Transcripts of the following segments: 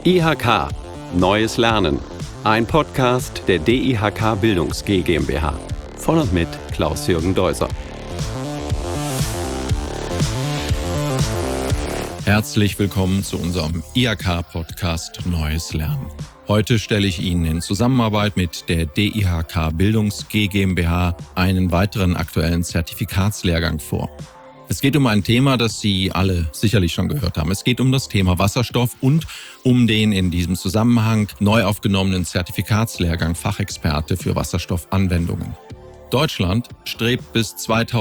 IHK Neues Lernen. Ein Podcast der DIHK Bildungs G GmbH. Von und mit Klaus-Jürgen Deuser. Herzlich willkommen zu unserem IHK-Podcast Neues Lernen. Heute stelle ich Ihnen in Zusammenarbeit mit der DIHK Bildungs G GmbH einen weiteren aktuellen Zertifikatslehrgang vor. Es geht um ein Thema, das Sie alle sicherlich schon gehört haben. Es geht um das Thema Wasserstoff und um den in diesem Zusammenhang neu aufgenommenen Zertifikatslehrgang Fachexperte für Wasserstoffanwendungen. Deutschland strebt bis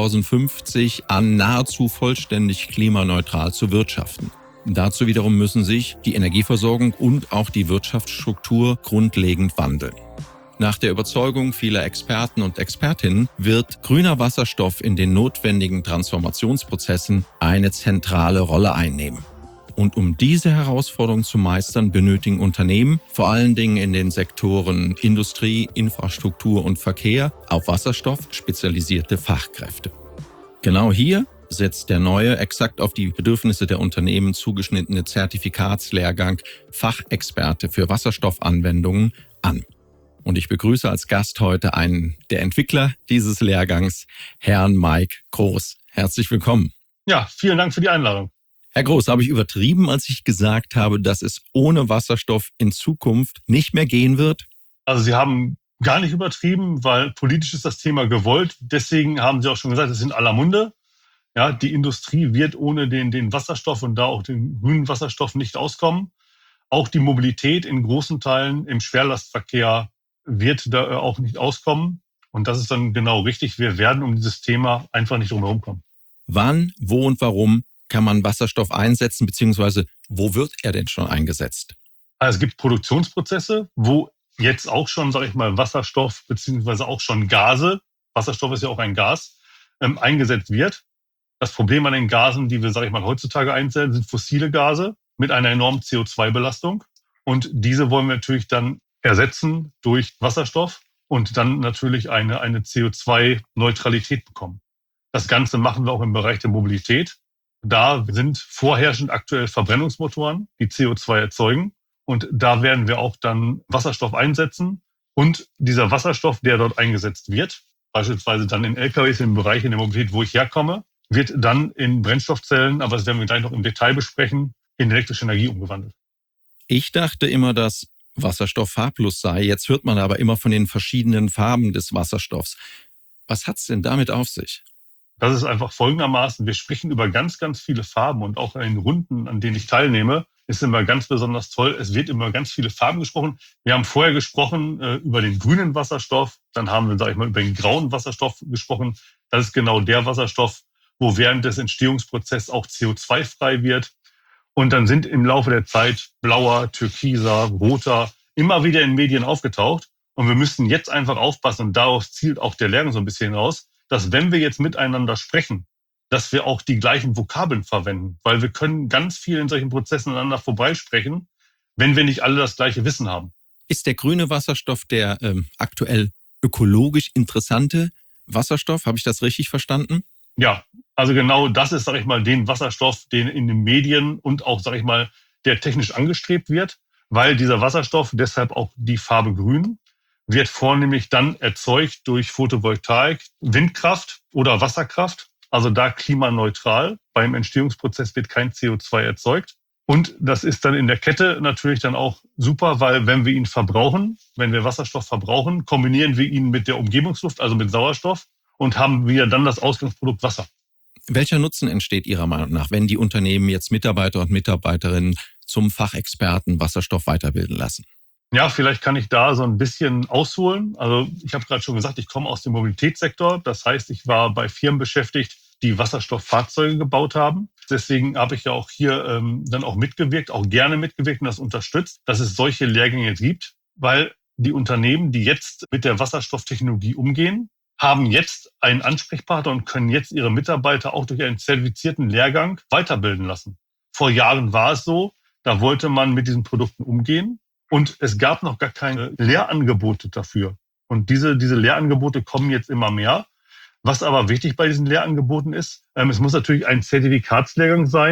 2050 an, nahezu vollständig klimaneutral zu wirtschaften. Dazu wiederum müssen sich die Energieversorgung und auch die Wirtschaftsstruktur grundlegend wandeln. Nach der Überzeugung vieler Experten und Expertinnen wird grüner Wasserstoff in den notwendigen Transformationsprozessen eine zentrale Rolle einnehmen. Und um diese Herausforderung zu meistern, benötigen Unternehmen, vor allen Dingen in den Sektoren Industrie, Infrastruktur und Verkehr, auf Wasserstoff spezialisierte Fachkräfte. Genau hier setzt der neue, exakt auf die Bedürfnisse der Unternehmen zugeschnittene Zertifikatslehrgang Fachexperte für Wasserstoffanwendungen an. Und ich begrüße als Gast heute einen der Entwickler dieses Lehrgangs, Herrn Mike Groß. Herzlich willkommen. Ja, vielen Dank für die Einladung. Herr Groß, habe ich übertrieben, als ich gesagt habe, dass es ohne Wasserstoff in Zukunft nicht mehr gehen wird? Also Sie haben gar nicht übertrieben, weil politisch ist das Thema gewollt. Deswegen haben Sie auch schon gesagt, es ist in aller Munde. Ja, die Industrie wird ohne den Wasserstoff und da auch den grünen Wasserstoff nicht auskommen. Auch die Mobilität in großen Teilen im Schwerlastverkehr wird da auch nicht auskommen. Und das ist dann genau richtig. Wir werden um dieses Thema einfach nicht drum herum kommen. Wann, wo und warum kann man Wasserstoff einsetzen, beziehungsweise wo wird er denn schon eingesetzt? Also es gibt Produktionsprozesse, wo jetzt auch schon, sage ich mal, Wasserstoff beziehungsweise auch schon Gase, Wasserstoff ist ja auch ein Gas, eingesetzt wird. Das Problem an den Gasen, die wir, sage ich mal, heutzutage einsetzen, sind fossile Gase mit einer enormen CO2-Belastung. Und diese wollen wir natürlich dann ersetzen durch Wasserstoff und dann natürlich eine CO2-Neutralität bekommen. Das Ganze machen wir auch im Bereich der Mobilität. Da sind vorherrschend aktuell Verbrennungsmotoren, die CO2 erzeugen. Und da werden wir auch dann Wasserstoff einsetzen. Und dieser Wasserstoff, der dort eingesetzt wird, beispielsweise dann in LKWs, im Bereich in der Mobilität, wo ich herkomme, wird dann in Brennstoffzellen, aber das werden wir gleich noch im Detail besprechen, in elektrische Energie umgewandelt. Ich dachte immer, dass Wasserstoff farblos sei. Jetzt hört man aber immer von den verschiedenen Farben des Wasserstoffs. Was hat's denn damit auf sich? Das ist einfach folgendermaßen, wir sprechen über ganz, ganz viele Farben und auch in den Runden, an denen ich teilnehme, ist immer ganz besonders toll. Es wird immer ganz viele Farben gesprochen. Wir haben vorher gesprochen über den grünen Wasserstoff, dann haben wir, sage ich mal, über den grauen Wasserstoff gesprochen. Das ist genau der Wasserstoff, wo während des Entstehungsprozesses auch CO2 frei wird. Und dann sind im Laufe der Zeit blauer, türkiser, roter immer wieder in Medien aufgetaucht. Und wir müssen jetzt einfach aufpassen, und darauf zielt auch der Lehrgang so ein bisschen raus, dass wenn wir jetzt miteinander sprechen, dass wir auch die gleichen Vokabeln verwenden. Weil wir können ganz viel in solchen Prozessen aneinander vorbeisprechen, wenn wir nicht alle das gleiche Wissen haben. Ist der grüne Wasserstoff der aktuell ökologisch interessante Wasserstoff? Habe ich das richtig verstanden? Ja, also genau das ist, sage ich mal, den Wasserstoff, den in den Medien und auch, sage ich mal, der technisch angestrebt wird, weil dieser Wasserstoff, deshalb auch die Farbe grün, wird vornehmlich dann erzeugt durch Photovoltaik, Windkraft oder Wasserkraft, also da klimaneutral. Beim Entstehungsprozess wird kein CO2 erzeugt. Und das ist dann in der Kette natürlich dann auch super, weil wenn wir ihn verbrauchen, wenn wir Wasserstoff verbrauchen, kombinieren wir ihn mit der Umgebungsluft, also mit Sauerstoff, und haben wir dann das Ausgangsprodukt Wasser. Welcher Nutzen entsteht Ihrer Meinung nach, wenn die Unternehmen jetzt Mitarbeiter und Mitarbeiterinnen zum Fachexperten Wasserstoff weiterbilden lassen? Ja, vielleicht kann ich da so ein bisschen ausholen. Also ich habe gerade schon gesagt, ich komme aus dem Mobilitätssektor. Das heißt, ich war bei Firmen beschäftigt, die Wasserstofffahrzeuge gebaut haben. Deswegen habe ich ja auch hier dann auch mitgewirkt, auch gerne mitgewirkt und das unterstützt, dass es solche Lehrgänge gibt, weil die Unternehmen, die jetzt mit der Wasserstofftechnologie umgehen, haben jetzt einen Ansprechpartner und können jetzt ihre Mitarbeiter auch durch einen zertifizierten Lehrgang weiterbilden lassen. Vor Jahren war es so, da wollte man mit diesen Produkten umgehen und es gab noch gar keine Lehrangebote dafür. Und diese Lehrangebote kommen jetzt immer mehr. Was aber wichtig bei diesen Lehrangeboten ist, es muss natürlich ein Zertifikatslehrgang sein,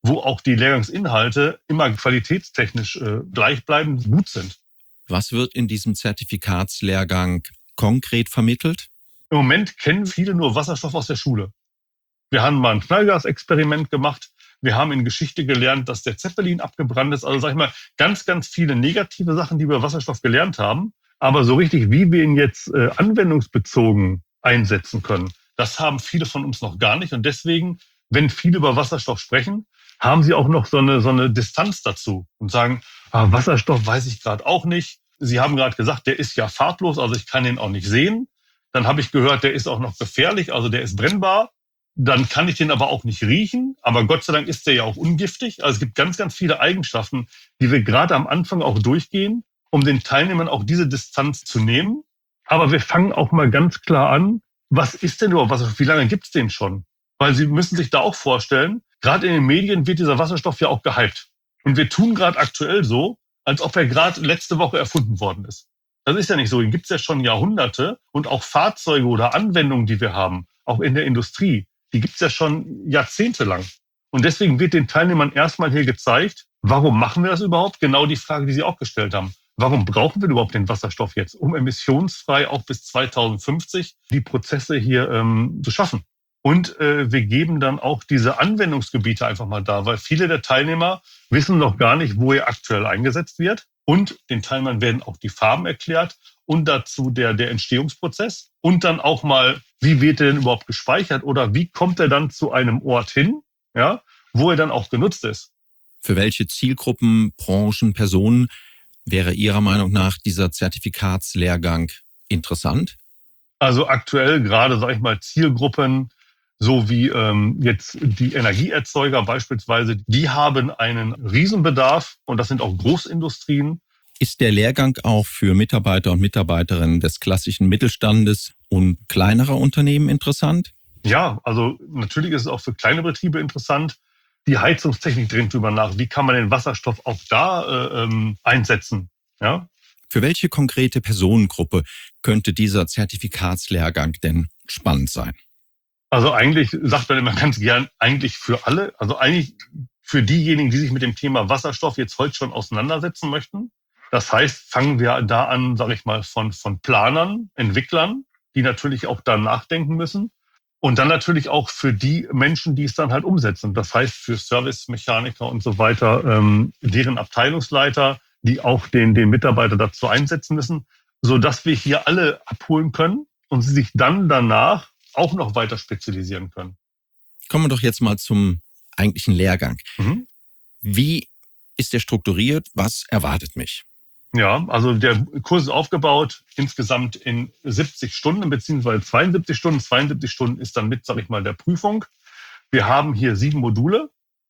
wo auch die Lehrgangsinhalte immer qualitätstechnisch gleichbleibend gut sind. Was wird in diesem Zertifikatslehrgang konkret vermittelt? Im Moment kennen viele nur Wasserstoff aus der Schule. Wir haben mal ein Knallgasexperiment gemacht. Wir haben in Geschichte gelernt, dass der Zeppelin abgebrannt ist. Also sag ich mal, ganz, ganz viele negative Sachen, die wir über Wasserstoff gelernt haben. Aber so richtig, wie wir ihn jetzt anwendungsbezogen einsetzen können, das haben viele von uns noch gar nicht. Und deswegen, wenn viele über Wasserstoff sprechen, haben sie auch noch so eine Distanz dazu und sagen, Wasserstoff weiß ich gerade auch nicht. Sie haben gerade gesagt, der ist ja farblos, also ich kann den auch nicht sehen. Dann habe ich gehört, der ist auch noch gefährlich, also der ist brennbar. Dann kann ich den aber auch nicht riechen. Aber Gott sei Dank ist der ja auch ungiftig. Also es gibt ganz, ganz viele Eigenschaften, die wir gerade am Anfang auch durchgehen, um den Teilnehmern auch diese Distanz zu nehmen. Aber wir fangen auch mal ganz klar an, was ist denn überhaupt Wasserstoff? Wie lange gibt es den schon? Weil Sie müssen sich da auch vorstellen, gerade in den Medien wird dieser Wasserstoff ja auch gehypt. Und wir tun gerade aktuell so, als ob er gerade letzte Woche erfunden worden ist. Das ist ja nicht so. Den gibt es ja schon Jahrhunderte. Und auch Fahrzeuge oder Anwendungen, die wir haben, auch in der Industrie, die gibt es ja schon jahrzehntelang. Und deswegen wird den Teilnehmern erstmal hier gezeigt, warum machen wir das überhaupt? Genau die Frage, die Sie auch gestellt haben. Warum brauchen wir überhaupt den Wasserstoff jetzt, um emissionsfrei auch bis 2050 die Prozesse hier zu schaffen? Und wir geben dann auch diese Anwendungsgebiete einfach mal da, weil viele der Teilnehmer wissen noch gar nicht, wo er aktuell eingesetzt wird. Und den Teilnehmern werden auch die Farben erklärt und dazu der Entstehungsprozess. Und dann auch mal, wie wird er denn überhaupt gespeichert oder wie kommt er dann zu einem Ort hin, ja, wo er dann auch genutzt ist. Für welche Zielgruppen, Branchen, Personen wäre Ihrer Meinung nach dieser Zertifikatslehrgang interessant? Also aktuell gerade, sage ich mal, Zielgruppen, so wie jetzt die Energieerzeuger beispielsweise, die haben einen Riesenbedarf und das sind auch Großindustrien. Ist der Lehrgang auch für Mitarbeiter und Mitarbeiterinnen des klassischen Mittelstandes und kleinerer Unternehmen interessant? Ja, also natürlich ist es auch für kleine Betriebe interessant. Die Heizungstechnik dringt drüber nach. Wie kann man den Wasserstoff auch da einsetzen? Ja? Für welche konkrete Personengruppe könnte dieser Zertifikatslehrgang denn spannend sein? Also eigentlich sagt man immer ganz gern, eigentlich für alle. Also eigentlich für diejenigen, die sich mit dem Thema Wasserstoff jetzt heute schon auseinandersetzen möchten. Das heißt, fangen wir da an, sage ich mal, von Planern, Entwicklern, die natürlich auch da nachdenken müssen. Und dann natürlich auch für die Menschen, die es dann halt umsetzen. Das heißt für Servicemechaniker und so weiter, deren Abteilungsleiter, die auch den Mitarbeiter dazu einsetzen müssen, sodass wir hier alle abholen können und sie sich dann danach auch noch weiter spezialisieren können. Kommen wir doch jetzt mal zum eigentlichen Lehrgang. Mhm. Wie ist der strukturiert? Was erwartet mich? Ja, also der Kurs ist aufgebaut insgesamt in 70 Stunden beziehungsweise 72 Stunden. 72 Stunden ist dann mit, sag ich mal, der Prüfung. Wir haben hier 7 Module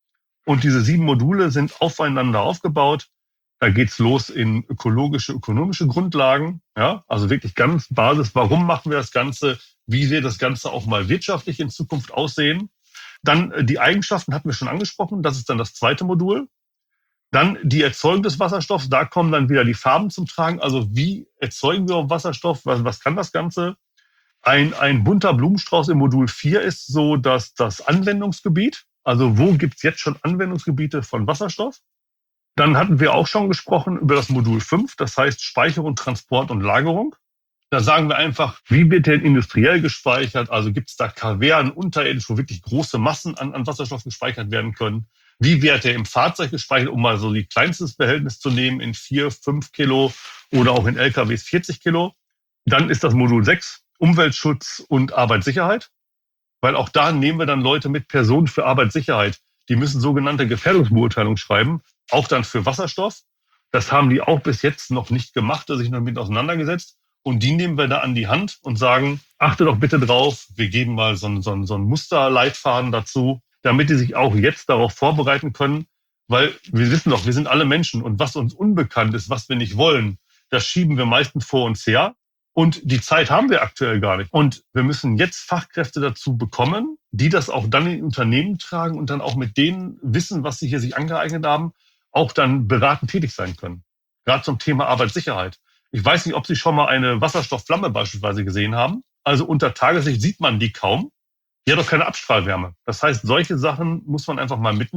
und diese 7 Module sind aufeinander aufgebaut. Da geht's los in ökologische, ökonomische Grundlagen. Ja, also wirklich ganz Basis. Warum machen wir das Ganze? Wie wird das Ganze auch mal wirtschaftlich in Zukunft aussehen? Dann die Eigenschaften hatten wir schon angesprochen. Das ist dann das zweite Modul. Dann die Erzeugung des Wasserstoffs. Da kommen dann wieder die Farben zum Tragen. Also wie erzeugen wir Wasserstoff? Was kann das Ganze? Ein bunter Blumenstrauß im Modul 4 ist so das Anwendungsgebiet. Also wo gibt's jetzt schon Anwendungsgebiete von Wasserstoff? Dann hatten wir auch schon gesprochen über das Modul 5. Das heißt Speicherung, Transport und Lagerung. Da sagen wir einfach, wie wird denn industriell gespeichert? Also gibt es da Kavernen unterirdisch, wo wirklich große Massen an Wasserstoff gespeichert werden können? Wie wird der im Fahrzeug gespeichert, um mal so die kleinstes Behältnis zu nehmen in 4, 5 Kilo oder auch in LKWs 40 Kilo? Dann ist das Modul 6, Umweltschutz und Arbeitssicherheit. Weil auch da nehmen wir dann Leute mit Personen für Arbeitssicherheit. Die müssen sogenannte Gefährdungsbeurteilung schreiben, auch dann für Wasserstoff. Das haben die auch bis jetzt noch nicht gemacht, sich noch mit auseinandergesetzt. Und die nehmen wir da an die Hand und sagen, achte doch bitte drauf, wir geben mal so einen Musterleitfaden dazu, damit die sich auch jetzt darauf vorbereiten können. Weil wir wissen doch, wir sind alle Menschen und was uns unbekannt ist, was wir nicht wollen, das schieben wir meistens vor uns her. Und die Zeit haben wir aktuell gar nicht. Und wir müssen jetzt Fachkräfte dazu bekommen, die das auch dann in Unternehmen tragen und dann auch mit denen Wissen, was sie hier sich angeeignet haben, auch dann beratend tätig sein können. Gerade zum Thema Arbeitssicherheit. Ich weiß nicht, ob Sie schon mal eine Wasserstoffflamme beispielsweise gesehen haben. Also unter Tageslicht sieht man die kaum. Die hat doch keine Abstrahlwärme. Das heißt, solche Sachen muss man einfach mal mitnehmen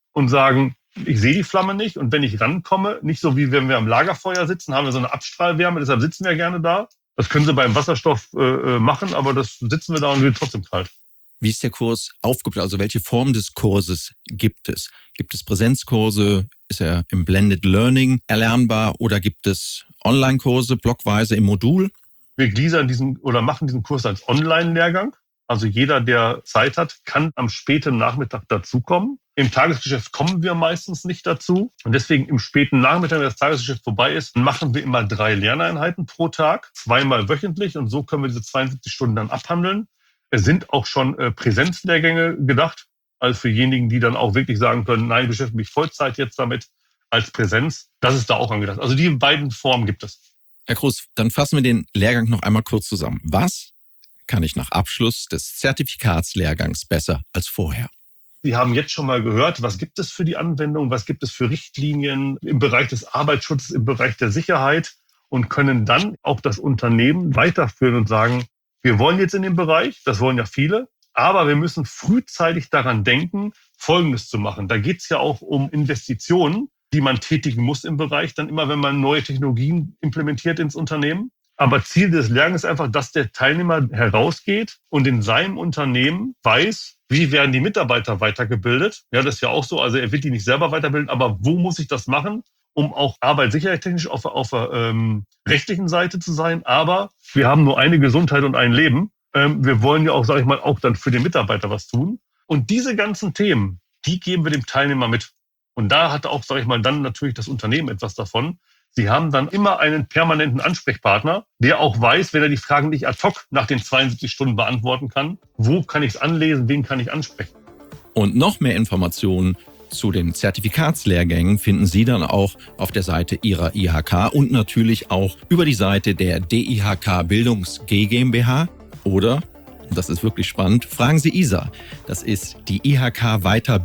und sagen, ich sehe die Flamme nicht und wenn ich rankomme, nicht so wie wenn wir am Lagerfeuer sitzen, haben wir so eine Abstrahlwärme, deshalb sitzen wir gerne da. Das können Sie beim Wasserstoff machen, aber das sitzen wir da und wird trotzdem kalt. Wie ist der Kurs aufgebaut? Also welche Form des Kurses gibt es? Gibt es Präsenzkurse? Ist er im Blended Learning erlernbar oder gibt es Online-Kurse blockweise im Modul? Wir gliedern machen diesen Kurs als Online-Lehrgang. Also jeder, der Zeit hat, kann am späten Nachmittag dazukommen. Im Tagesgeschäft kommen wir meistens nicht dazu. Und deswegen im späten Nachmittag, wenn das Tagesgeschäft vorbei ist, machen wir immer 3 Lerneinheiten pro Tag, 2-mal wöchentlich. Und so können wir diese 72 Stunden dann abhandeln. Es sind auch schon Präsenzlehrgänge gedacht. Also für diejenigen, die dann auch wirklich sagen können, nein, ich beschäftige mich Vollzeit jetzt damit als Präsenz. Das ist da auch angedacht. Also die beiden Formen gibt es. Herr Groß, dann fassen wir den Lehrgang noch einmal kurz zusammen. Was kann ich nach Abschluss des Zertifikatslehrgangs besser als vorher? Sie haben jetzt schon mal gehört, was gibt es für die Anwendung, was gibt es für Richtlinien im Bereich des Arbeitsschutzes, im Bereich der Sicherheit und können dann auch das Unternehmen weiterführen und sagen, wir wollen jetzt in den Bereich, das wollen ja viele, aber wir müssen frühzeitig daran denken, Folgendes zu machen. Da geht es ja auch um Investitionen, die man tätigen muss im Bereich, dann immer, wenn man neue Technologien implementiert ins Unternehmen. Aber Ziel des Lernens ist einfach, dass der Teilnehmer herausgeht und in seinem Unternehmen weiß, wie werden die Mitarbeiter weitergebildet. Ja, das ist ja auch so. Also er wird die nicht selber weiterbilden, aber wo muss ich das machen, um auch arbeitssicherheitstechnisch auf der rechtlichen Seite zu sein. Aber wir haben nur eine Gesundheit und ein Leben. Wir wollen ja auch, sage ich mal, auch dann für den Mitarbeiter was tun. Und diese ganzen Themen, die geben wir dem Teilnehmer mit. Und da hat auch, sage ich mal, dann natürlich das Unternehmen etwas davon. Sie haben dann immer einen permanenten Ansprechpartner, der auch weiß, wenn er die Fragen nicht ad hoc nach den 72 Stunden beantworten kann, wo kann ich es anlesen, wen kann ich ansprechen. Und noch mehr Informationen zu den Zertifikatslehrgängen finden Sie dann auch auf der Seite Ihrer IHK und natürlich auch über die Seite der DIHK Bildungs GmbH oder, das ist wirklich spannend, fragen Sie Isa. Das ist die IHK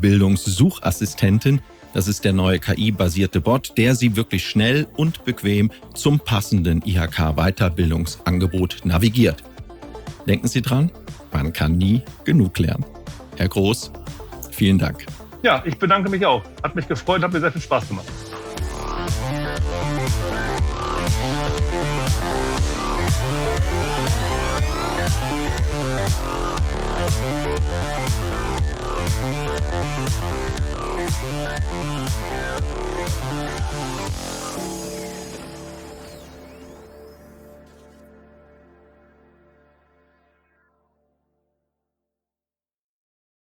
Weiterbildungssuchassistentin. Das ist der neue KI-basierte Bot, der Sie wirklich schnell und bequem zum passenden IHK-Weiterbildungsangebot navigiert. Denken Sie dran, man kann nie genug lernen. Herr Groß, vielen Dank. Ja, ich bedanke mich auch. Hat mich gefreut, hat mir sehr viel Spaß gemacht.